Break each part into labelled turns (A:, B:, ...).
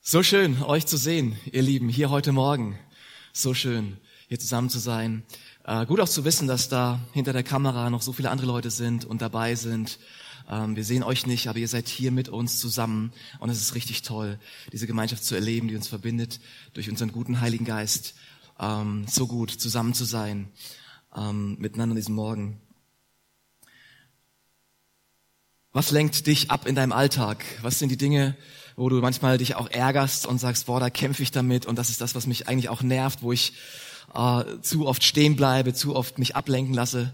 A: So schön, euch zu sehen, ihr Lieben, hier heute Morgen. So schön, hier zusammen zu sein. Gut auch zu wissen, dass da hinter der Kamera noch so viele andere Leute sind und dabei sind. Wir sehen euch nicht, aber ihr seid hier mit uns zusammen. Und es ist richtig toll, diese Gemeinschaft zu erleben, die uns verbindet durch unseren guten Heiligen Geist. So gut, zusammen zu sein, miteinander diesen Morgen. Was lenkt dich ab in deinem Alltag? Was sind die Dinge, wo du manchmal dich auch ärgerst und sagst, boah, da kämpfe ich damit und das ist das, was mich eigentlich auch nervt, wo ich zu oft stehen bleibe, zu oft mich ablenken lasse.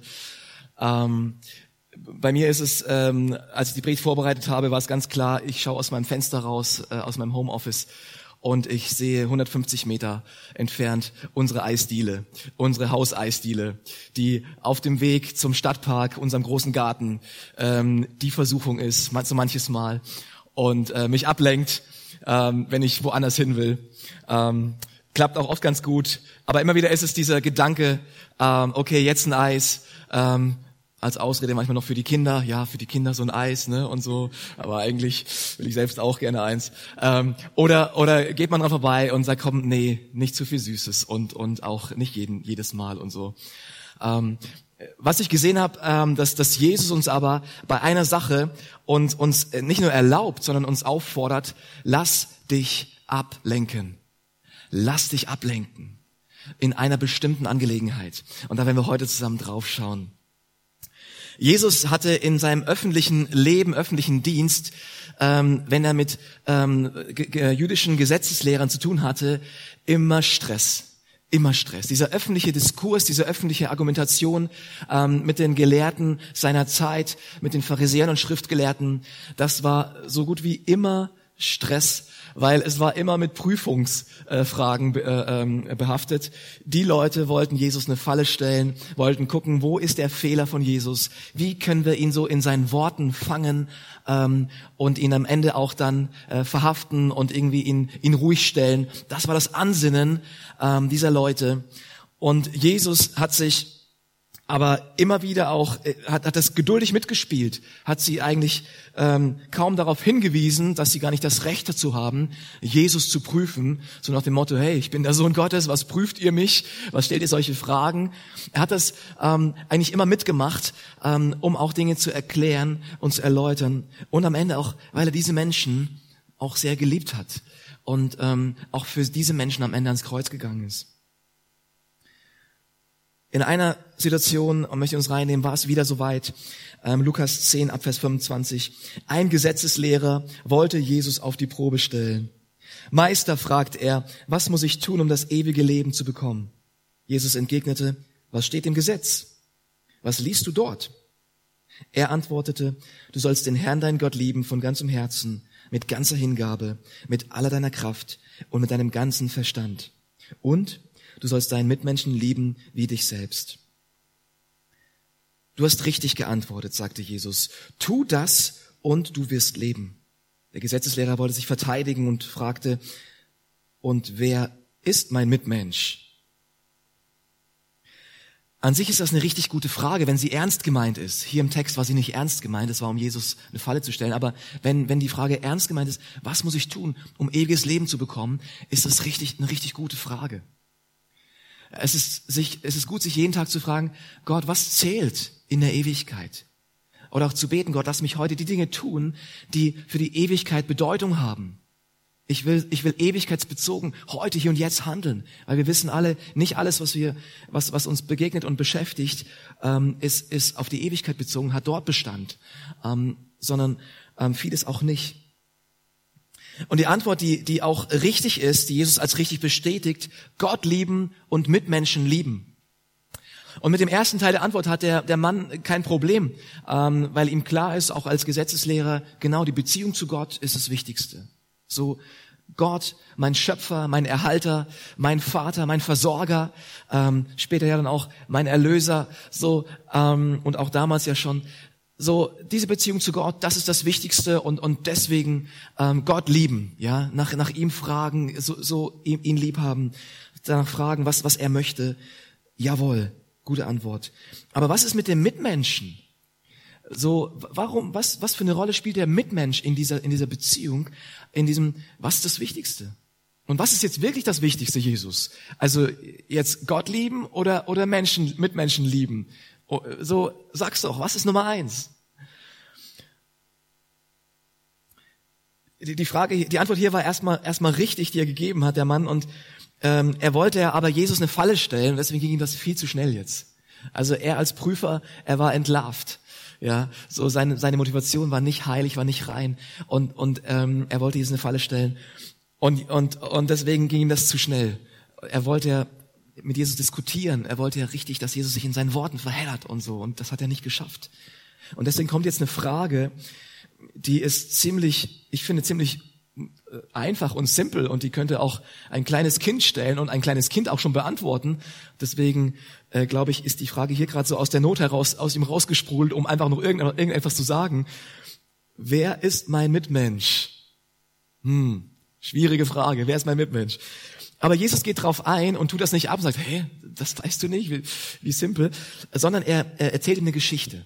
A: Bei mir ist es, als ich die Predigt vorbereitet habe, war es ganz klar, ich schaue aus meinem Fenster raus, aus meinem Homeoffice und ich sehe 150 Meter entfernt unsere Eisdiele, unsere Hauseisdiele, die auf dem Weg zum Stadtpark, unserem großen Garten, die Versuchung ist, so manches Mal und mich ablenkt, wenn ich woanders hin will. Klappt auch oft ganz gut, aber immer wieder ist es dieser Gedanke, okay, jetzt ein Eis, als Ausrede manchmal noch für die Kinder, ja, für die Kinder so ein Eis, ne, und so, aber eigentlich will ich selbst auch gerne eins. Oder geht man dran vorbei und sagt, komm, nee, nicht zu viel Süßes und auch nicht jedes Mal und so. Was ich gesehen habe, dass Jesus uns aber bei einer Sache uns nicht nur erlaubt, sondern uns auffordert, lass dich ablenken. Lass dich ablenken in einer bestimmten Angelegenheit. Und da werden wir heute zusammen drauf schauen. Jesus hatte in seinem öffentlichen Leben, öffentlichen Dienst, wenn er mit jüdischen Gesetzeslehrern zu tun hatte, immer Stress. Immer Stress. Dieser öffentliche Diskurs, diese öffentliche Argumentation mit den Gelehrten seiner Zeit, mit den Pharisäern und Schriftgelehrten, das war so gut wie immer Stress, weil es war immer mit Prüfungsfragen behaftet. Die Leute wollten Jesus eine Falle stellen, wollten gucken, wo ist der Fehler von Jesus, wie können wir ihn so in seinen Worten fangen und ihn am Ende auch dann verhaften und irgendwie ihn ruhig stellen. Das war das Ansinnen dieser Leute. Und Jesus hat sich aber immer wieder auch, hat das geduldig mitgespielt, hat sie eigentlich kaum darauf hingewiesen, dass sie gar nicht das Recht dazu haben, Jesus zu prüfen, so nach dem Motto, hey, ich bin der Sohn Gottes, was prüft ihr mich, was stellt ihr solche Fragen? Er hat das eigentlich immer mitgemacht, um auch Dinge zu erklären und zu erläutern und am Ende auch, weil er diese Menschen auch sehr geliebt hat und auch für diese Menschen am Ende ans Kreuz gegangen ist. In einer Situation, und möchte uns reinnehmen, war es wieder soweit, Lukas 10 ab Vers 25. Ein Gesetzeslehrer wollte Jesus auf die Probe stellen. Meister, fragt er, was muss ich tun, um das ewige Leben zu bekommen? Jesus entgegnete, was steht im Gesetz? Was liest du dort? Er antwortete, du sollst den Herrn, dein Gott, lieben von ganzem Herzen, mit ganzer Hingabe, mit aller deiner Kraft und mit deinem ganzen Verstand. Und du sollst deinen Mitmenschen lieben wie dich selbst. Du hast richtig geantwortet, sagte Jesus. Tu das und du wirst leben. Der Gesetzeslehrer wollte sich verteidigen und fragte, und wer ist mein Mitmensch? An sich ist das eine richtig gute Frage, wenn sie ernst gemeint ist. Hier im Text war sie nicht ernst gemeint, es war, um Jesus eine Falle zu stellen. Aber wenn die Frage ernst gemeint ist, was muss ich tun, um ewiges Leben zu bekommen, ist das eine richtig gute Frage. Es ist gut, sich jeden Tag zu fragen, Gott, was zählt in der Ewigkeit? Oder auch zu beten, Gott, lass mich heute die Dinge tun, die für die Ewigkeit Bedeutung haben. Ich will ewigkeitsbezogen heute, hier und jetzt handeln, weil wir wissen alle, nicht alles, was uns begegnet und beschäftigt, ist auf die Ewigkeit bezogen, hat dort Bestand, sondern vieles auch nicht. Und die Antwort, die auch richtig ist, die Jesus als richtig bestätigt, Gott lieben und Mitmenschen lieben. Und mit dem ersten Teil der Antwort hat der Mann kein Problem, weil ihm klar ist, auch als Gesetzeslehrer, genau die Beziehung zu Gott ist das Wichtigste. So Gott, mein Schöpfer, mein Erhalter, mein Vater, mein Versorger, später ja dann auch mein Erlöser, so und auch damals ja schon. So, diese Beziehung zu Gott, das ist das Wichtigste und deswegen Gott lieben, ja, nach ihm fragen, so ihn lieb haben, danach fragen, was er möchte. Jawohl, gute Antwort. Aber was ist mit dem Mitmenschen? So, warum, was für eine Rolle spielt der Mitmensch in dieser Beziehung, was ist das Wichtigste? Und was ist jetzt wirklich das Wichtigste, Jesus? Also, jetzt Gott lieben oder Mitmenschen lieben? So, sag's doch, was ist Nummer 1? Die Antwort hier war erstmal richtig, die er gegeben hat, der Mann, und er wollte aber Jesus eine Falle stellen, und deswegen ging ihm das viel zu schnell jetzt. Also er als Prüfer, er war entlarvt. Ja, so seine Motivation war nicht heilig, war nicht rein, und er wollte Jesus eine Falle stellen, und deswegen ging ihm das zu schnell. Er wollte ja mit Jesus diskutieren, er wollte ja richtig, dass Jesus sich in seinen Worten verheddert und so, und das hat er nicht geschafft. Und deswegen kommt jetzt eine Frage, die ist ziemlich einfach und simpel, und die könnte auch ein kleines Kind stellen und ein kleines Kind auch schon beantworten. Deswegen glaube ich, ist die Frage hier gerade so aus der Not heraus, aus ihm rausgesprudelt, um einfach noch irgendetwas zu sagen. Wer ist mein Mitmensch? Schwierige Frage. Wer ist mein Mitmensch? Aber Jesus geht drauf ein und tut das nicht ab und sagt, hey, das weißt du nicht, wie simpel, sondern er erzählt ihm eine Geschichte.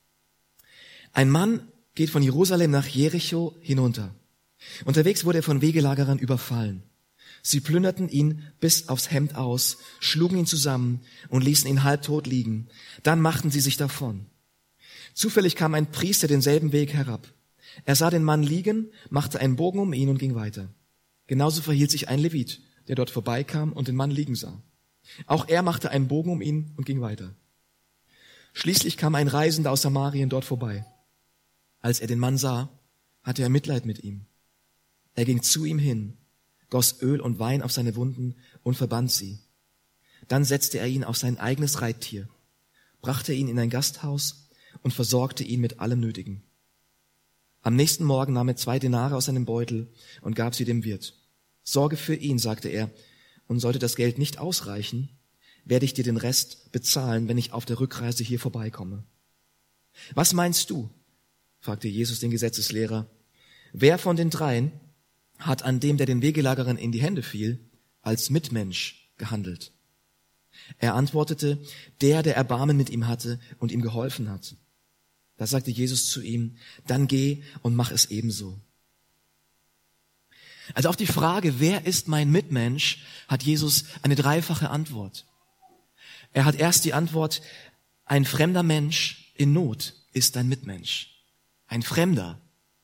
A: Ein Mann geht von Jerusalem nach Jericho hinunter. Unterwegs wurde er von Wegelagerern überfallen. Sie plünderten ihn bis aufs Hemd aus, schlugen ihn zusammen und ließen ihn halbtot liegen. Dann machten sie sich davon. Zufällig kam ein Priester denselben Weg herab. Er sah den Mann liegen, machte einen Bogen um ihn und ging weiter. Genauso verhielt sich ein Levit, der dort vorbeikam und den Mann liegen sah. Auch er machte einen Bogen um ihn und ging weiter. Schließlich kam ein Reisender aus Samarien dort vorbei. Als er den Mann sah, hatte er Mitleid mit ihm. Er ging zu ihm hin, goss Öl und Wein auf seine Wunden und verband sie. Dann setzte er ihn auf sein eigenes Reittier, brachte ihn in ein Gasthaus und versorgte ihn mit allem Nötigen. Am nächsten Morgen nahm er 2 Denare aus seinem Beutel und gab sie dem Wirt. Sorge für ihn, sagte er, und sollte das Geld nicht ausreichen, werde ich dir den Rest bezahlen, wenn ich auf der Rückreise hier vorbeikomme. Was meinst du? Fragte Jesus den Gesetzeslehrer. Wer von den 3 hat an dem, der den Wegelagerern in die Hände fiel, als Mitmensch gehandelt? Er antwortete, der Erbarmen mit ihm hatte und ihm geholfen hat. Da sagte Jesus zu ihm, dann geh und mach es ebenso. Also auf die Frage, wer ist mein Mitmensch, hat Jesus eine dreifache Antwort. Er hat erst die Antwort, ein fremder Mensch in Not ist dein Mitmensch. Ein fremder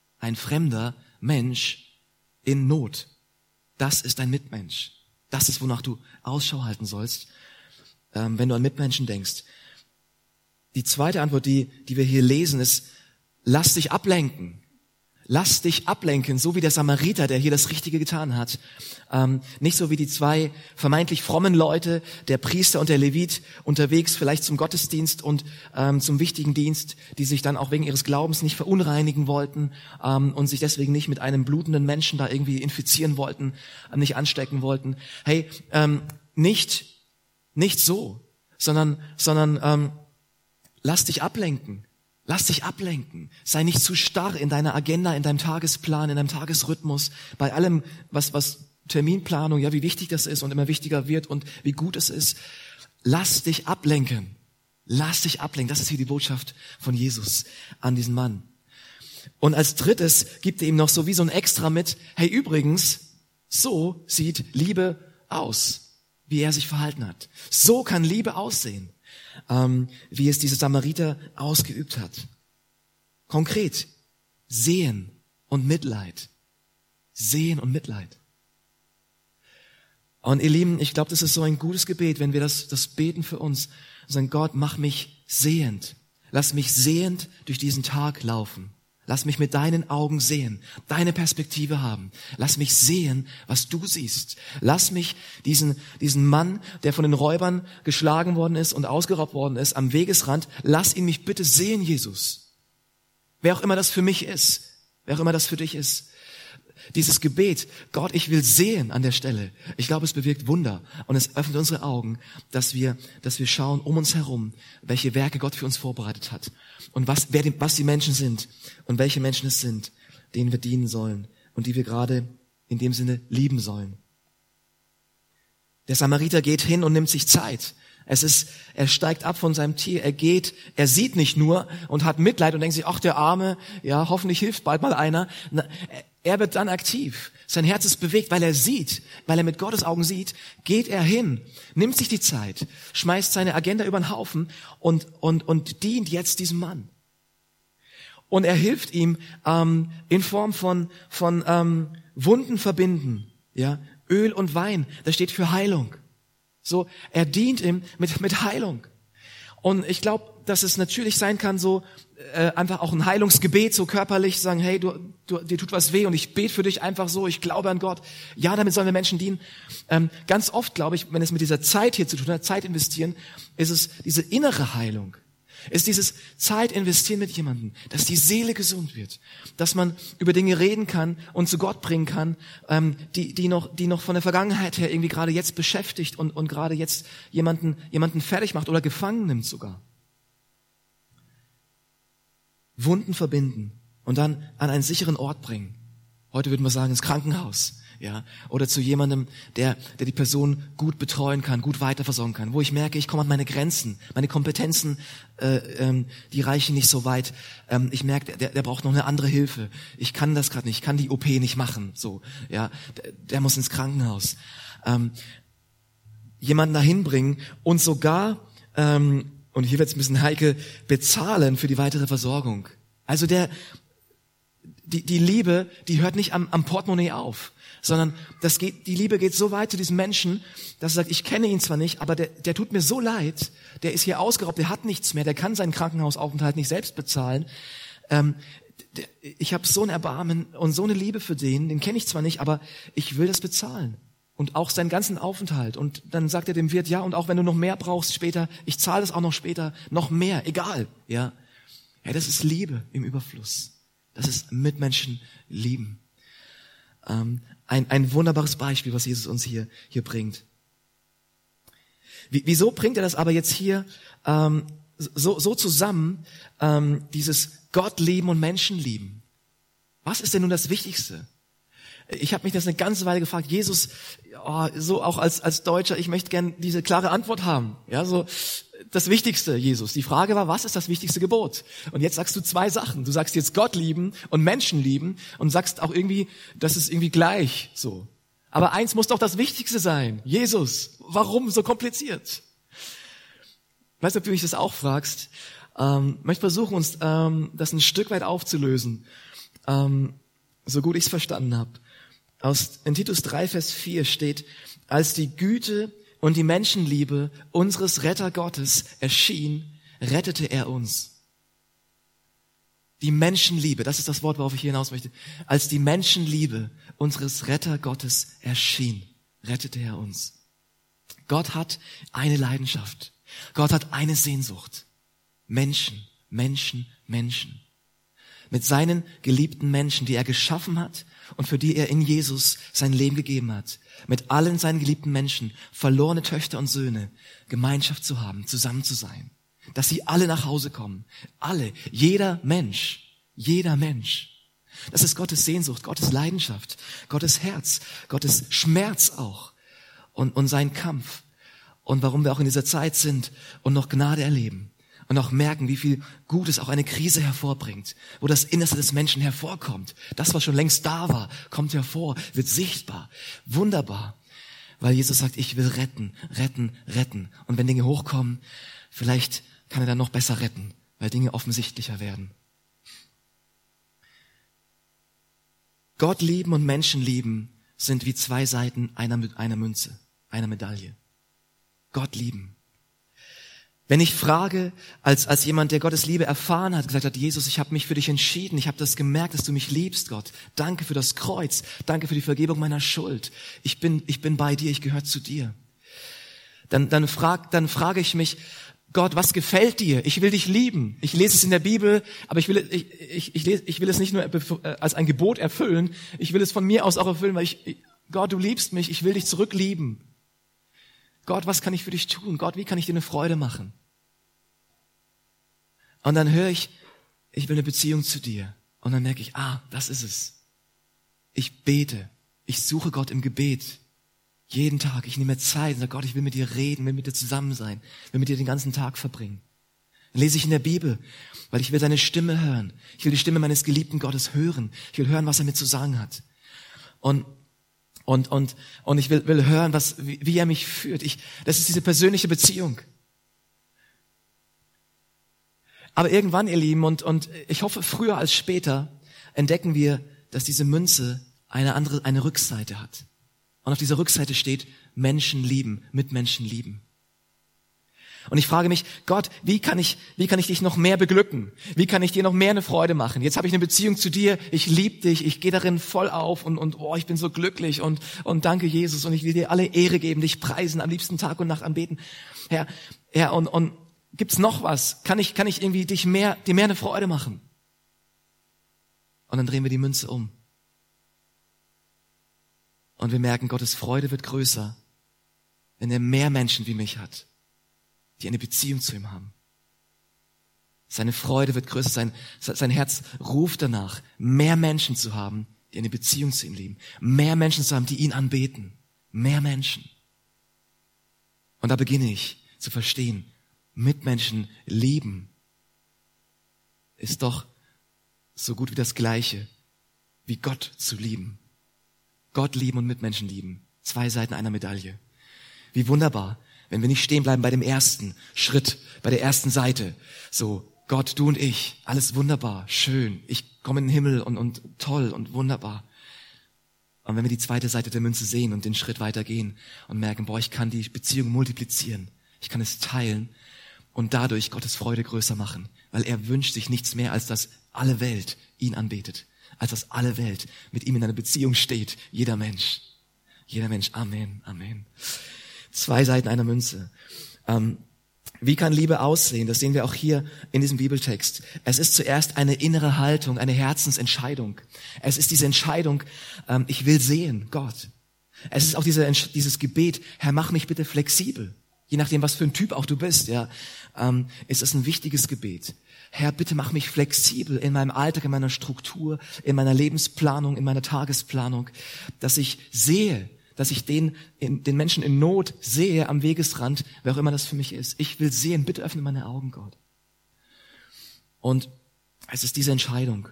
A: Mensch in Not, das ist dein Mitmensch. Das ist, wonach du Ausschau halten sollst, wenn du an Mitmenschen denkst. Die zweite Antwort, die wir hier lesen, ist, lass dich ablenken. Lass dich ablenken, so wie der Samariter, der hier das Richtige getan hat. Nicht so wie die 2 vermeintlich frommen Leute, der Priester und der Levit, unterwegs vielleicht zum Gottesdienst und zum wichtigen Dienst, die sich dann auch wegen ihres Glaubens nicht verunreinigen wollten und sich deswegen nicht mit einem blutenden Menschen da irgendwie infizieren wollten, nicht anstecken wollten. Hey, nicht so, sondern lass dich ablenken. Lass dich ablenken. Sei nicht zu starr in deiner Agenda, in deinem Tagesplan, in deinem Tagesrhythmus, bei allem, was Terminplanung, ja, wie wichtig das ist und immer wichtiger wird und wie gut es ist. Lass dich ablenken. Lass dich ablenken. Das ist hier die Botschaft von Jesus an diesen Mann. Und als drittes gibt er ihm noch so wie so ein Extra mit, hey, übrigens, so sieht Liebe aus, wie er sich verhalten hat. So kann Liebe aussehen. Wie es dieser Samariter ausgeübt hat. Konkret, Sehen und Mitleid. Sehen und Mitleid. Und ihr Lieben, ich glaube, das ist so ein gutes Gebet, wenn wir das beten für uns. Sagen, Gott, mach mich sehend. Lass mich sehend durch diesen Tag laufen. Lass mich mit deinen Augen sehen, deine Perspektive haben. Lass mich sehen, was du siehst. Lass mich diesen Mann, der von den Räubern geschlagen worden ist und ausgeraubt worden ist, am Wegesrand, lass ihn mich bitte sehen, Jesus. Wer auch immer das für mich ist, wer auch immer das für dich ist. Dieses Gebet, Gott, ich will sehen an der Stelle. Ich glaube, es bewirkt Wunder und es öffnet unsere Augen, dass wir schauen um uns herum, welche Werke Gott für uns vorbereitet hat und was die Menschen sind und welche Menschen es sind, denen wir dienen sollen und die wir gerade in dem Sinne lieben sollen. Der Samariter geht hin und nimmt sich Zeit. Er steigt ab von seinem Tier, er sieht nicht nur und hat Mitleid und denkt sich, ach, der Arme, ja, hoffentlich hilft bald mal einer. Er wird dann aktiv. Sein Herz ist bewegt, weil er sieht, weil er mit Gottes Augen sieht, geht er hin, nimmt sich die Zeit, schmeißt seine Agenda über den Haufen und dient jetzt diesem Mann. Und er hilft ihm in Form von Wunden verbinden, ja, Öl und Wein, das steht für Heilung. So, er dient ihm mit Heilung. Und ich glaube, dass es natürlich sein kann, so einfach auch ein Heilungsgebet, so körperlich sagen, hey, dir tut was weh und ich bete für dich einfach so, ich glaube an Gott. Ja, damit sollen wir Menschen dienen. Ganz oft, glaube ich, wenn es mit dieser Zeit hier zu tun hat, Zeit investieren, ist es diese innere Heilung. Ist dieses Zeit investieren mit jemandem, dass die Seele gesund wird, dass man über Dinge reden kann und zu Gott bringen kann, die noch von der Vergangenheit her irgendwie gerade jetzt beschäftigt und gerade jetzt jemanden fertig macht oder gefangen nimmt sogar. Wunden verbinden und dann an einen sicheren Ort bringen. Heute würden wir sagen, ins Krankenhaus. Ja, oder zu jemandem, der die Person gut betreuen kann, gut weiterversorgen kann, wo ich merke, ich komme an meine Grenzen, meine Kompetenzen, die reichen nicht so weit. Ich merke, der braucht noch eine andere Hilfe. Ich kann das gerade nicht, ich kann die OP nicht machen. So, ja, der muss ins Krankenhaus. Jemanden dahin bringen und sogar, und hier wird es ein bisschen heikel, bezahlen für die weitere Versorgung. Also die Liebe, die hört nicht am Portemonnaie auf, sondern die Liebe geht so weit zu diesem Menschen, dass er sagt, ich kenne ihn zwar nicht, aber der tut mir so leid, der ist hier ausgeraubt, der hat nichts mehr, der kann seinen Krankenhausaufenthalt nicht selbst bezahlen. Ich habe so ein Erbarmen und so eine Liebe für den kenne ich zwar nicht, aber ich will das bezahlen. Und auch seinen ganzen Aufenthalt. Und dann sagt er dem Wirt, ja, und auch wenn du noch mehr brauchst später, ich zahle das auch noch später, noch mehr, egal. Ja, das ist Liebe im Überfluss. Das ist Mitmenschen lieben. Ein wunderbares Beispiel, was Jesus uns hier bringt. Wieso bringt er das aber jetzt hier so zusammen, dieses Gott lieben und Menschen lieben? Was ist denn nun das Wichtigste? Ich habe mich das eine ganze Weile gefragt, Jesus, so auch als Deutscher, ich möchte gern diese klare Antwort haben. Ja, so das Wichtigste, Jesus. Die Frage war, was ist das wichtigste Gebot? Und jetzt sagst du zwei Sachen. Du sagst jetzt Gott lieben und Menschen lieben und sagst auch irgendwie, das ist irgendwie gleich so. Aber eins muss doch das Wichtigste sein. Jesus, warum so kompliziert? Weißt du, ob du mich das auch fragst? Ich möchte versuchen, uns das ein Stück weit aufzulösen, so gut ich es verstanden habe. In Titus 3, Vers 4 steht, als die Güte und die Menschenliebe unseres Retter Gottes erschien, rettete er uns. Die Menschenliebe, das ist das Wort, worauf ich hier hinaus möchte. Als die Menschenliebe unseres Retter Gottes erschien, rettete er uns. Gott hat eine Leidenschaft. Gott hat eine Sehnsucht. Menschen, Menschen, Menschen. Mit seinen geliebten Menschen, die er geschaffen hat und für die er in Jesus sein Leben gegeben hat. Mit allen seinen geliebten Menschen, verlorene Töchter und Söhne, Gemeinschaft zu haben, zusammen zu sein. Dass sie alle nach Hause kommen. Alle, jeder Mensch. Das ist Gottes Sehnsucht, Gottes Leidenschaft, Gottes Herz, Gottes Schmerz auch und sein Kampf. Und warum wir auch in dieser Zeit sind und noch Gnade erleben. Und auch merken, wie viel Gutes auch eine Krise hervorbringt, wo das Innerste des Menschen hervorkommt. Das, was schon längst da war, kommt hervor, wird sichtbar. Wunderbar. Weil Jesus sagt, ich will retten, retten, retten. Und wenn Dinge hochkommen, vielleicht kann er dann noch besser retten, weil Dinge offensichtlicher werden. Gott lieben und Menschen lieben sind wie zwei Seiten einer Münze, einer Medaille. Gott lieben. Wenn ich frage, als jemand, der Gottes Liebe erfahren hat, gesagt hat, Jesus, ich habe mich für dich entschieden, ich habe das gemerkt, dass du mich liebst, Gott. Danke für das Kreuz, danke für die Vergebung meiner Schuld. Ich bin bei dir, ich gehöre zu dir. Dann frage ich mich, Gott, was gefällt dir? Ich will dich lieben. Ich lese es in der Bibel, aber ich will es nicht nur als ein Gebot erfüllen, ich will es von mir aus auch erfüllen, weil Gott, du liebst mich, ich will dich zurücklieben. Gott, was kann ich für dich tun? Gott, wie kann ich dir eine Freude machen? Und dann höre ich will eine Beziehung zu dir. Und dann merke ich, das ist es. Ich bete. Ich suche Gott im Gebet. Jeden Tag. Ich nehme mir Zeit und sage, Gott, ich will mit dir reden, will mit dir zusammen sein, will mit dir den ganzen Tag verbringen. Dann lese ich in der Bibel, weil ich will seine Stimme hören. Ich will die Stimme meines geliebten Gottes hören. Ich will hören, was er mir zu sagen hat. Und ich will hören, wie er mich führt. Das ist diese persönliche Beziehung. Aber irgendwann, ihr Lieben, und ich hoffe, früher als später, entdecken wir, dass diese Münze eine Rückseite hat. Und auf dieser Rückseite steht, Menschen lieben, Mitmenschen lieben. Und ich frage mich, Gott, wie kann ich dich noch mehr beglücken? Wie kann ich dir noch mehr eine Freude machen? Jetzt habe ich eine Beziehung zu dir, ich liebe dich, ich gehe darin voll auf und ich bin so glücklich und danke Jesus und ich will dir alle Ehre geben, dich preisen, am liebsten Tag und Nacht anbeten. Herr, und gibt's noch was? Kann ich irgendwie dir mehr eine Freude machen? Und dann drehen wir die Münze um. Und wir merken, Gottes Freude wird größer, wenn er mehr Menschen wie mich hat, die eine Beziehung zu ihm haben. Seine Freude wird größer, sein Herz ruft danach, mehr Menschen zu haben, die eine Beziehung zu ihm lieben. Mehr Menschen zu haben, die ihn anbeten. Mehr Menschen. Und da beginne ich zu verstehen, Mitmenschen lieben ist doch so gut wie das Gleiche, wie Gott zu lieben. Gott lieben und Mitmenschen lieben. 2 Seiten einer Medaille. Wie wunderbar, wenn wir nicht stehen bleiben bei dem ersten Schritt, bei der ersten Seite. So, Gott, du und ich, alles wunderbar, schön. Ich komme in den Himmel und toll und wunderbar. Und wenn wir die zweite Seite der Münze sehen und den Schritt weitergehen und merken, ich kann die Beziehung multiplizieren. Ich kann es teilen und dadurch Gottes Freude größer machen. Weil er wünscht sich nichts mehr, als dass alle Welt ihn anbetet. Als dass alle Welt mit ihm in einer Beziehung steht. Jeder Mensch. Jeder Mensch. Amen. Amen. 2 Seiten einer Münze. Wie kann Liebe aussehen? Das sehen wir auch hier in diesem Bibeltext. Es ist zuerst eine innere Haltung, eine Herzensentscheidung. Es ist diese Entscheidung, ich will sehen, Gott. Es ist auch dieses Gebet, Herr, mach mich bitte flexibel. Je nachdem, was für ein Typ auch du bist, ist es ein wichtiges Gebet. Herr, bitte mach mich flexibel in meinem Alltag, in meiner Struktur, in meiner Lebensplanung, in meiner Tagesplanung, dass ich sehe, dass ich den Menschen in Not sehe am Wegesrand, wer auch immer das für mich ist. Ich will sehen, bitte öffne meine Augen, Gott. Und es ist diese Entscheidung.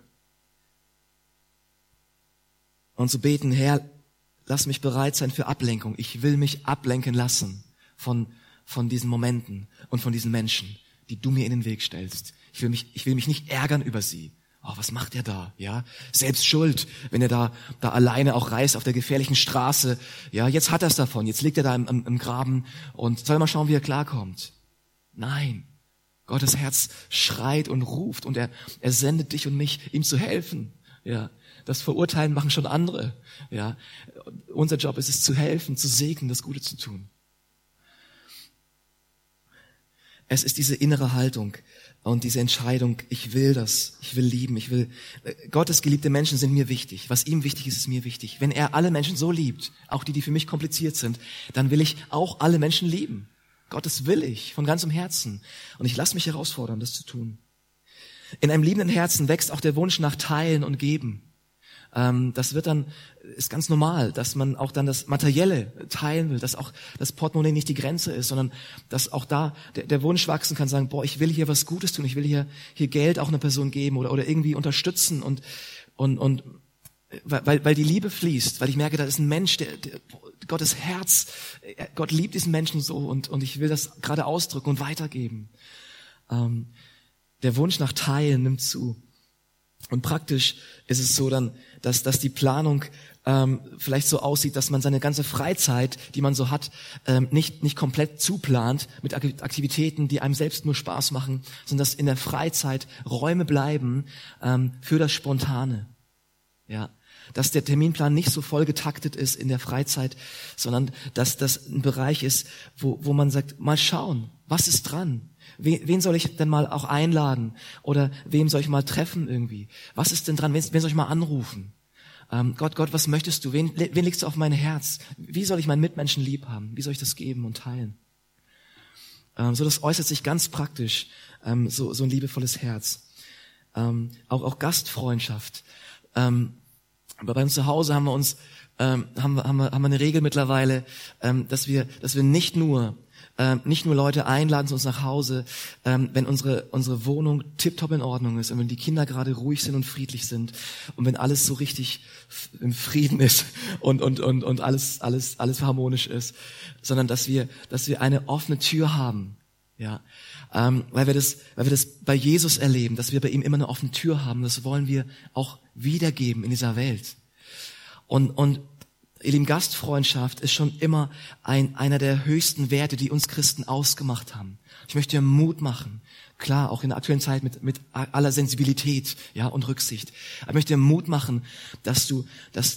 A: Und zu beten, Herr, lass mich bereit sein für Ablenkung. Ich will mich ablenken lassen von diesen Momenten und von diesen Menschen, die du mir in den Weg stellst. Ich will mich nicht ärgern über sie. Was macht er da? Ja, selbst schuld, wenn er da alleine auch reist auf der gefährlichen Straße. Ja, jetzt hat er es davon. Jetzt liegt er da im Graben und soll mal schauen, wie er klarkommt. Nein, Gottes Herz schreit und ruft und er sendet dich und mich, ihm zu helfen. Ja, das Verurteilen machen schon andere. Ja, unser Job ist es zu helfen, zu segnen, das Gute zu tun. Es ist diese innere Haltung und diese Entscheidung, ich will das, ich will lieben, Gottes geliebte Menschen sind mir wichtig. Was ihm wichtig ist, ist mir wichtig. Wenn er alle Menschen so liebt, auch die für mich kompliziert sind, dann will ich auch alle Menschen lieben. Gottes will ich, von ganzem Herzen. Und ich lasse mich herausfordern, das zu tun. In einem liebenden Herzen wächst auch der Wunsch nach Teilen und Geben. Das ist ganz normal, dass man auch dann das Materielle teilen will, dass auch das Portemonnaie nicht die Grenze ist, sondern dass auch da der Wunsch wachsen kann, sagen, ich will hier was Gutes tun, ich will hier Geld auch einer Person geben oder irgendwie unterstützen und weil die Liebe fließt, weil ich merke, da ist ein Mensch, der Gottes Herz, Gott liebt diesen Menschen so und ich will das gerade ausdrücken und weitergeben. Der Wunsch nach Teilen nimmt zu. Und praktisch ist es so dann, dass die Planung vielleicht so aussieht, dass man seine ganze Freizeit, die man so hat, nicht komplett zuplant mit Aktivitäten, die einem selbst nur Spaß machen, sondern dass in der Freizeit Räume bleiben für das Spontane. Ja, dass der Terminplan nicht so voll getaktet ist in der Freizeit, sondern dass das ein Bereich ist, wo man sagt, mal schauen, was ist dran? Wen soll ich denn mal auch einladen? Oder wem soll ich mal treffen irgendwie? Was ist denn dran? Wen soll ich mal anrufen? Gott, was möchtest du? Wen legst du auf mein Herz? Wie soll ich meinen Mitmenschen lieb haben? Wie soll ich das geben und teilen? So, das äußert sich ganz praktisch, so ein liebevolles Herz. Auch Gastfreundschaft. Bei uns zu Hause haben wir uns haben wir eine Regel mittlerweile, dass wir nicht nur Leute einladen zu uns nach Hause, wenn unsere Wohnung tipptopp in Ordnung ist und wenn die Kinder gerade ruhig sind und friedlich sind und wenn alles so richtig im Frieden ist und alles harmonisch ist, sondern dass wir eine offene Tür haben, ja, weil wir das bei Jesus erleben, dass wir bei ihm immer eine offene Tür haben. Das wollen wir auch wiedergeben in dieser Welt. Und ihr Lieben, Gastfreundschaft ist schon immer einer der höchsten Werte, die uns Christen ausgemacht haben. Ich möchte dir Mut machen, klar, auch in der aktuellen Zeit mit aller Sensibilität, ja, und Rücksicht. Aber ich möchte dir Mut machen, dass du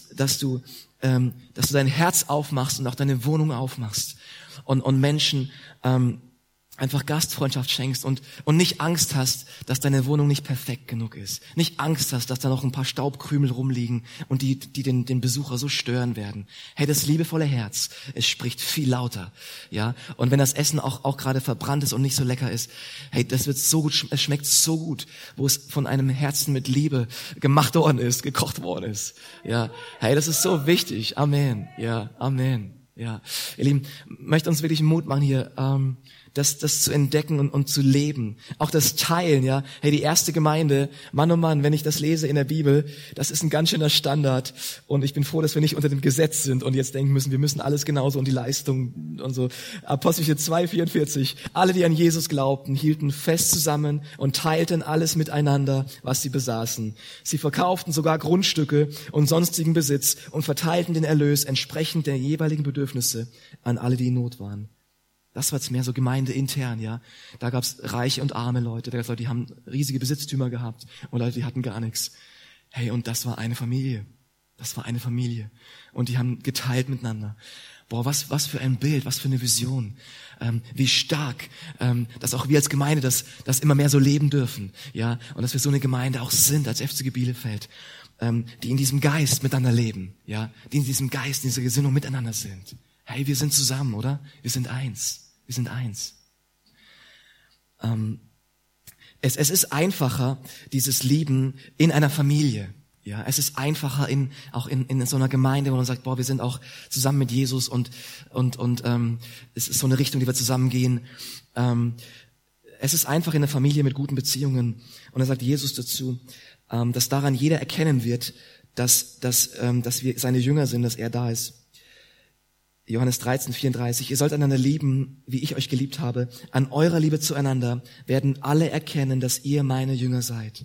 A: dein Herz aufmachst und auch deine Wohnung aufmachst und Menschen einfach Gastfreundschaft schenkst und nicht Angst hast, dass deine Wohnung nicht perfekt genug ist. Nicht Angst hast, dass da noch ein paar Staubkrümel rumliegen und die den Besucher so stören werden. Hey, das liebevolle Herz, es spricht viel lauter, ja. Und wenn das Essen auch gerade verbrannt ist und nicht so lecker ist, hey, das wird so gut, es schmeckt so gut, wo es von einem Herzen mit Liebe gemacht worden ist, gekocht worden ist, ja. Hey, das ist so wichtig. Amen, ja, Amen. Ja, ihr Lieben, möchte uns wirklich Mut machen hier, das zu entdecken und zu leben. Auch das Teilen, ja. Hey, die erste Gemeinde, Mann, oh Mann, wenn ich das lese in der Bibel, das ist ein ganz schöner Standard. Und ich bin froh, dass wir nicht unter dem Gesetz sind und jetzt denken müssen, wir müssen alles genauso und die Leistung und so. Apostelgeschichte 2,44. Alle, die an Jesus glaubten, hielten fest zusammen und teilten alles miteinander, was sie besaßen. Sie verkauften sogar Grundstücke und sonstigen Besitz und verteilten den Erlös entsprechend der jeweiligen Bedürfnisse an alle, die in Not waren. Das war jetzt mehr so gemeindeintern, ja. Da gab's reiche und arme Leute, da gab's Leute, die haben riesige Besitztümer gehabt und Leute, die hatten gar nichts. Hey, und das war eine Familie. Das war eine Familie. Und die haben geteilt miteinander. Boah, was für ein Bild, was für eine Vision. Wie stark, dass auch wir als Gemeinde das immer mehr so leben dürfen, ja. Und dass wir so eine Gemeinde auch sind als FCG Bielefeld, die in diesem Geist miteinander leben, ja. Die in diesem Geist, in dieser Gesinnung miteinander sind. Hey, wir sind zusammen, oder? Wir sind eins. Wir sind eins. Es ist einfacher, dieses Lieben in einer Familie. Ja, es ist einfacher auch in so einer Gemeinde, wo man sagt, boah, wir sind auch zusammen mit Jesus und es ist so eine Richtung, die wir zusammen gehen. Es ist einfach in der Familie mit guten Beziehungen. Und da sagt Jesus dazu, dass daran jeder erkennen wird, dass wir seine Jünger sind, dass er da ist. Johannes 13,34, ihr sollt einander lieben, wie ich euch geliebt habe. An eurer Liebe zueinander werden alle erkennen, dass ihr meine Jünger seid.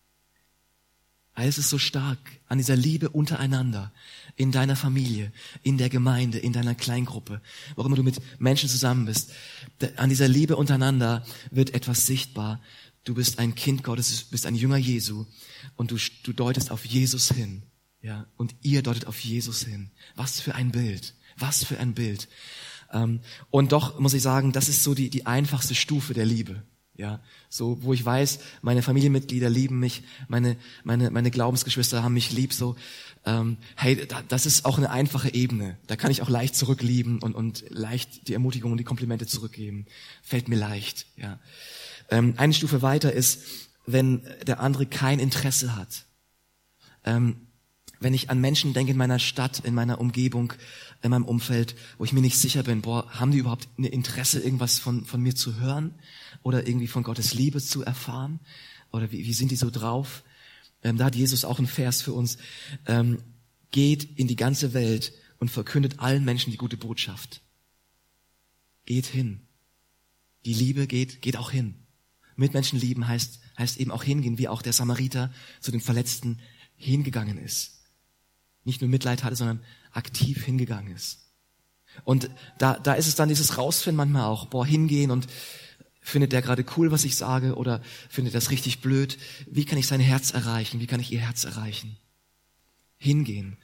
A: Es ist so stark an dieser Liebe untereinander, in deiner Familie, in der Gemeinde, in deiner Kleingruppe, wo immer du mit Menschen zusammen bist. An dieser Liebe untereinander wird etwas sichtbar. Du bist ein Kind Gottes, du bist ein Jünger Jesu und du deutest auf Jesus hin. Ja, und ihr deutet auf Jesus hin. Was für ein Bild. Was für ein Bild. Und doch muss ich sagen, das ist so die einfachste Stufe der Liebe. Ja, so, wo ich weiß, meine Familienmitglieder lieben mich, meine Glaubensgeschwister haben mich lieb, so, hey, das ist auch eine einfache Ebene. Da kann ich auch leicht zurücklieben und leicht die Ermutigung und die Komplimente zurückgeben. Fällt mir leicht, ja. Eine Stufe weiter ist, wenn der andere kein Interesse hat. Wenn ich an Menschen denke in meiner Stadt, in meiner Umgebung, in meinem Umfeld, wo ich mir nicht sicher bin, haben die überhaupt ein Interesse, irgendwas von mir zu hören oder irgendwie von Gottes Liebe zu erfahren? Oder wie sind die so drauf? Da hat Jesus auch einen Vers für uns. Geht in die ganze Welt und verkündet allen Menschen die gute Botschaft. Geht hin. Die Liebe geht auch hin. Mitmenschen lieben heißt eben auch hingehen, wie auch der Samariter zu den Verletzten hingegangen ist. Nicht nur Mitleid hatte, sondern aktiv hingegangen ist. Und da ist es dann dieses Rausfinden manchmal auch, hingehen und findet der gerade cool, was ich sage, oder findet das richtig blöd? Wie kann ich sein Herz erreichen? Wie kann ich ihr Herz erreichen? Hingehen.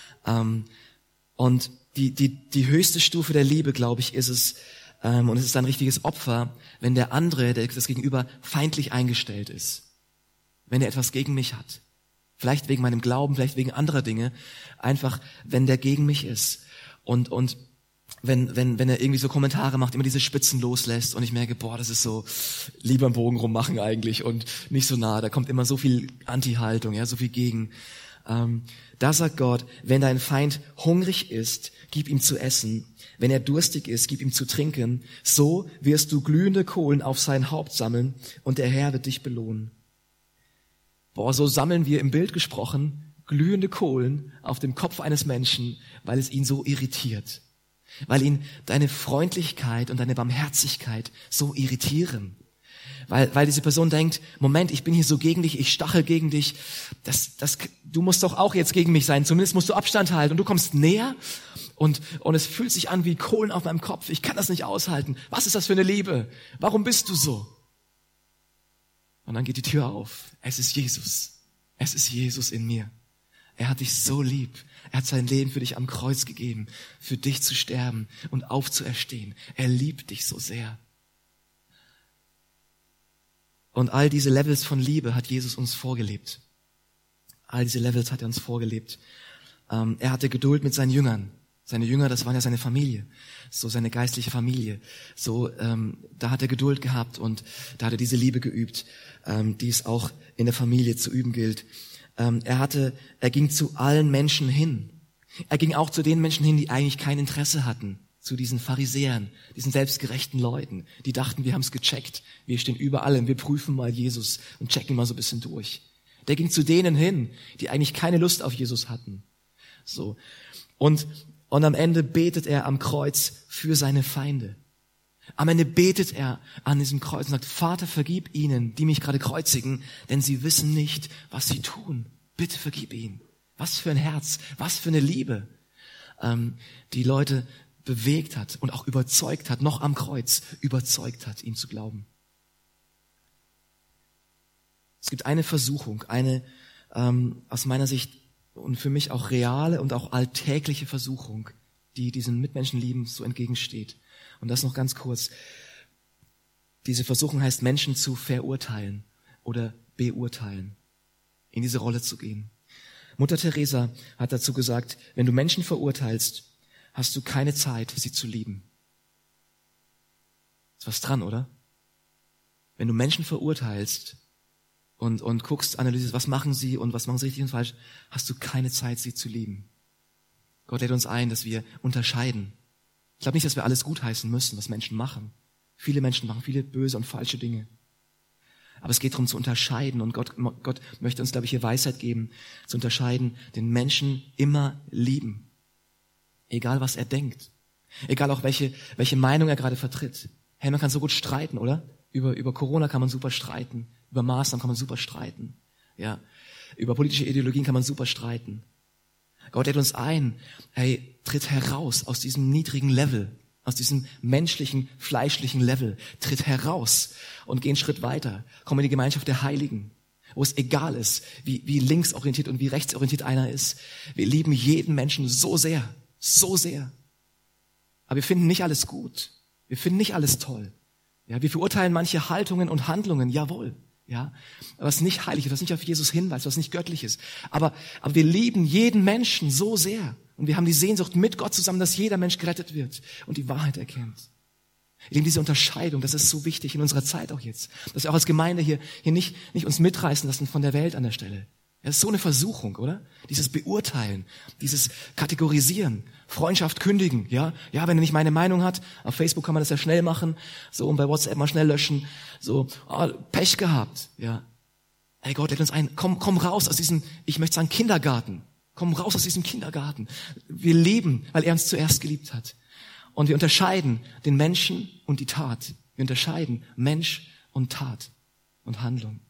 A: Und die höchste Stufe der Liebe, glaube ich, ist es, und es ist ein richtiges Opfer, wenn der andere, das Gegenüber, feindlich eingestellt ist. Wenn er etwas gegen mich hat. Vielleicht wegen meinem Glauben, vielleicht wegen anderer Dinge. Einfach, wenn der gegen mich ist. Und wenn er irgendwie so Kommentare macht, immer diese Spitzen loslässt und ich merke, das ist so, lieber einen Bogen rummachen eigentlich und nicht so nah. Da kommt immer so viel Anti-Haltung, ja, so viel gegen. Da sagt Gott, wenn dein Feind hungrig ist, gib ihm zu essen. Wenn er durstig ist, gib ihm zu trinken. So wirst du glühende Kohlen auf sein Haupt sammeln und der Herr wird dich belohnen. So sammeln wir im Bild gesprochen glühende Kohlen auf dem Kopf eines Menschen, weil es ihn so irritiert. Weil ihn deine Freundlichkeit und deine Barmherzigkeit so irritieren. Weil diese Person denkt, Moment, ich bin hier so gegen dich, ich stachel gegen dich, du musst doch auch jetzt gegen mich sein, zumindest musst du Abstand halten und du kommst näher und es fühlt sich an wie Kohlen auf meinem Kopf, ich kann das nicht aushalten, was ist das für eine Liebe, warum bist du so? Und dann geht die Tür auf, es ist Jesus in mir, er hat dich so lieb, er hat sein Leben für dich am Kreuz gegeben, für dich zu sterben und aufzuerstehen, er liebt dich so sehr. Und all diese Levels von Liebe hat Jesus uns vorgelebt. All diese Levels hat er uns vorgelebt. Er hatte Geduld mit seinen Jüngern. Seine Jünger, das waren ja seine Familie, so seine geistliche Familie. So, da hat er Geduld gehabt und da hat er diese Liebe geübt, die es auch in der Familie zu üben gilt. Er ging zu allen Menschen hin. Er ging auch zu den Menschen hin, die eigentlich kein Interesse hatten. Zu diesen Pharisäern, diesen selbstgerechten Leuten, die dachten, wir haben es gecheckt, wir stehen über allem, wir prüfen mal Jesus und checken mal so ein bisschen durch. Der ging zu denen hin, die eigentlich keine Lust auf Jesus hatten. So. Und am Ende betet er am Kreuz für seine Feinde. Am Ende betet er an diesem Kreuz und sagt, Vater, vergib ihnen, die mich gerade kreuzigen, denn sie wissen nicht, was sie tun. Bitte vergib ihnen. Was für ein Herz, was für eine Liebe. Die Leute bewegt hat und auch überzeugt hat, noch am Kreuz überzeugt hat, ihm zu glauben. Es gibt eine Versuchung, eine aus meiner Sicht und für mich auch reale und auch alltägliche Versuchung, die diesen Mitmenschenlieben so entgegensteht. Und das noch ganz kurz. Diese Versuchung heißt, Menschen zu verurteilen oder beurteilen, in diese Rolle zu gehen. Mutter Teresa hat dazu gesagt, wenn du Menschen verurteilst, hast du keine Zeit, sie zu lieben. Ist was dran, oder? Wenn du Menschen verurteilst und guckst, analysierst, was machen sie richtig und falsch, hast du keine Zeit, sie zu lieben. Gott lädt uns ein, dass wir unterscheiden. Ich glaube nicht, dass wir alles gutheißen müssen, was Menschen machen. Viele Menschen machen viele böse und falsche Dinge. Aber es geht darum zu unterscheiden und Gott möchte uns, glaube ich, hier Weisheit geben, zu unterscheiden, den Menschen immer lieben. Egal, was er denkt. Egal auch, welche Meinung er gerade vertritt. Hey, man kann so gut streiten, oder? Über Corona kann man super streiten. Über Maßnahmen kann man super streiten. Ja. Über politische Ideologien kann man super streiten. Gott lädt uns ein, hey, tritt heraus aus diesem niedrigen Level, aus diesem menschlichen, fleischlichen Level. Tritt heraus und geh einen Schritt weiter. Komm in die Gemeinschaft der Heiligen, wo es egal ist, wie linksorientiert und wie rechtsorientiert einer ist. Wir lieben jeden Menschen so sehr. So sehr. Aber wir finden nicht alles gut. Wir finden nicht alles toll. Ja, wir verurteilen manche Haltungen und Handlungen, jawohl. Ja, was nicht heilig ist, was nicht auf Jesus hinweist, was nicht göttlich ist. Aber wir lieben jeden Menschen so sehr. Und wir haben die Sehnsucht mit Gott zusammen, dass jeder Mensch gerettet wird und die Wahrheit erkennt. Ich denke, diese Unterscheidung, das ist so wichtig in unserer Zeit auch jetzt. Dass wir auch als Gemeinde hier nicht uns mitreißen lassen von der Welt an der Stelle. Das ist so eine Versuchung, oder? Dieses Beurteilen, dieses Kategorisieren, Freundschaft kündigen, ja? Ja, wenn er nicht meine Meinung hat, auf Facebook kann man das ja schnell machen, so, und bei WhatsApp mal schnell löschen, so, Pech gehabt, ja. Ey, Gott lädt uns ein, komm raus aus diesem, ich möchte sagen, Kindergarten. Komm raus aus diesem Kindergarten. Wir leben, weil er uns zuerst geliebt hat. Und wir unterscheiden den Menschen und die Tat. Wir unterscheiden Mensch und Tat und Handlung.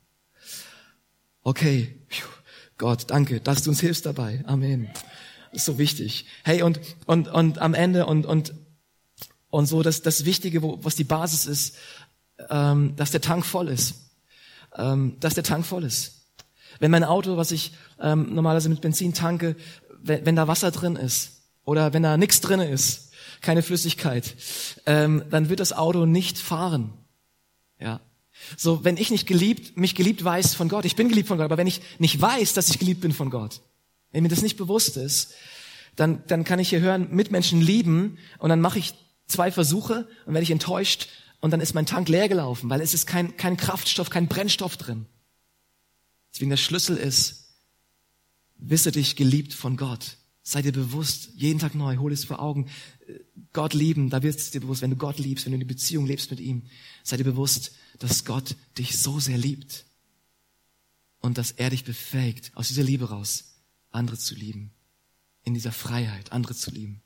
A: Okay, Gott, danke, dass du uns hilfst dabei. Amen. Das ist so wichtig. Hey, und am Ende und so das Wichtige, was die Basis ist, dass der Tank voll ist. Dass der Tank voll ist. Wenn mein Auto, was ich normalerweise mit Benzin tanke, wenn da Wasser drin ist oder wenn da nichts drin ist, keine Flüssigkeit, dann wird das Auto nicht fahren. Ja. So, wenn ich mich geliebt weiß von Gott, ich bin geliebt von Gott, aber wenn ich nicht weiß, dass ich geliebt bin von Gott, wenn mir das nicht bewusst ist, dann kann ich hier hören, Mitmenschen lieben und dann mache ich 2 Versuche und werde ich enttäuscht und dann ist mein Tank leer gelaufen, weil es ist kein Kraftstoff, kein Brennstoff drin. Deswegen der Schlüssel ist, Wisse dich geliebt von Gott. Sei dir bewusst, jeden Tag neu, hol es vor Augen. Gott lieben, da wirst du dir bewusst, wenn du Gott liebst, wenn du in die Beziehung lebst mit ihm, sei dir bewusst, dass Gott dich so sehr liebt und dass er dich befähigt, aus dieser Liebe raus, andere zu lieben. In dieser Freiheit, andere zu lieben.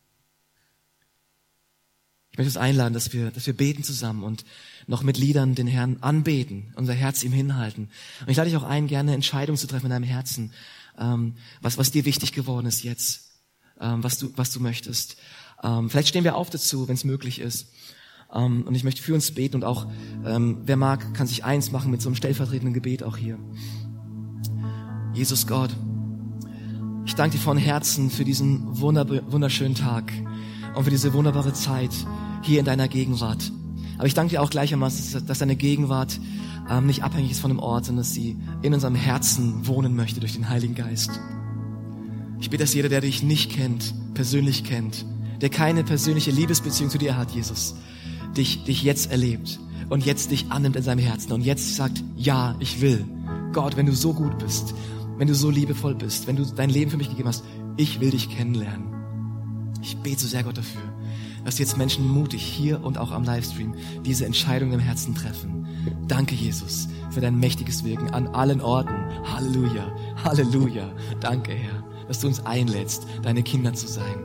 A: Ich möchte uns einladen, dass wir beten zusammen und noch mit Liedern den Herrn anbeten, unser Herz ihm hinhalten. Und ich lade dich auch ein, gerne Entscheidungen zu treffen in deinem Herzen, was dir wichtig geworden ist jetzt, was du möchtest. Vielleicht stehen wir auf dazu, wenn es möglich ist. Und ich möchte für uns beten und auch, wer mag, kann sich eins machen mit so einem stellvertretenden Gebet auch hier. Jesus Gott, ich danke dir von Herzen für diesen wunderschönen Tag und für diese wunderbare Zeit hier in deiner Gegenwart. Aber ich danke dir auch gleichermaßen, dass deine Gegenwart nicht abhängig ist von dem Ort, sondern dass sie in unserem Herzen wohnen möchte durch den Heiligen Geist. Ich bete, dass jeder, der dich nicht kennt, persönlich kennt, der keine persönliche Liebesbeziehung zu dir hat, Jesus, dich jetzt erlebt und jetzt dich annimmt in seinem Herzen und jetzt sagt, ja, ich will. Gott, wenn du so gut bist, wenn du so liebevoll bist, wenn du dein Leben für mich gegeben hast, ich will dich kennenlernen. Ich bete so sehr, Gott, dafür, dass jetzt Menschen mutig hier und auch am Livestream diese Entscheidung im Herzen treffen. Danke, Jesus, für dein mächtiges Wirken an allen Orten. Halleluja, Halleluja. Danke, Herr, dass du uns einlädst, deine Kinder zu sein.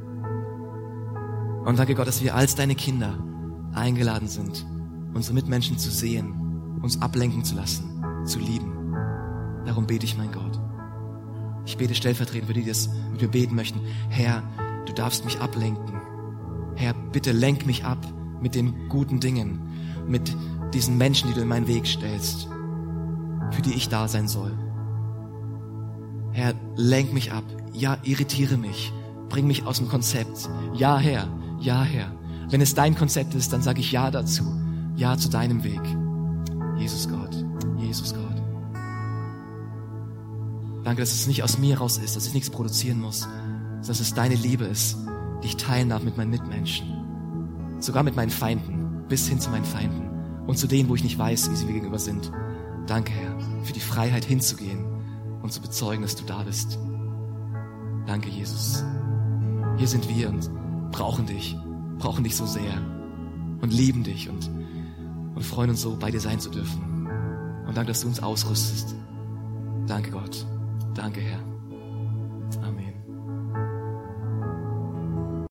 A: Und danke, Gott, dass wir als deine Kinder eingeladen sind, unsere Mitmenschen zu sehen, uns ablenken zu lassen, zu lieben. Darum bete ich, mein Gott. Ich bete stellvertretend für die, die das mit mir beten möchten. Herr, du darfst mich ablenken. Herr, bitte lenk mich ab mit den guten Dingen, mit diesen Menschen, die du in meinen Weg stellst, für die ich da sein soll. Herr, lenk mich ab. Ja, irritiere mich. Bring mich aus dem Konzept. Ja, Herr. Ja, Herr. Wenn es dein Konzept ist, dann sage ich Ja dazu. Ja zu deinem Weg. Jesus Gott. Jesus Gott. Danke, dass es nicht aus mir raus ist, dass ich nichts produzieren muss, sondern dass es deine Liebe ist, die ich teilen darf mit meinen Mitmenschen. Sogar mit meinen Feinden, bis hin zu meinen Feinden und zu denen, wo ich nicht weiß, wie sie mir gegenüber sind. Danke, Herr, für die Freiheit hinzugehen und zu bezeugen, dass du da bist. Danke, Jesus. Hier sind wir und brauchen dich so sehr und lieben dich und freuen uns so, bei dir sein zu dürfen. Und danke, dass du uns ausrüstest. Danke, Gott. Danke, Herr. Amen.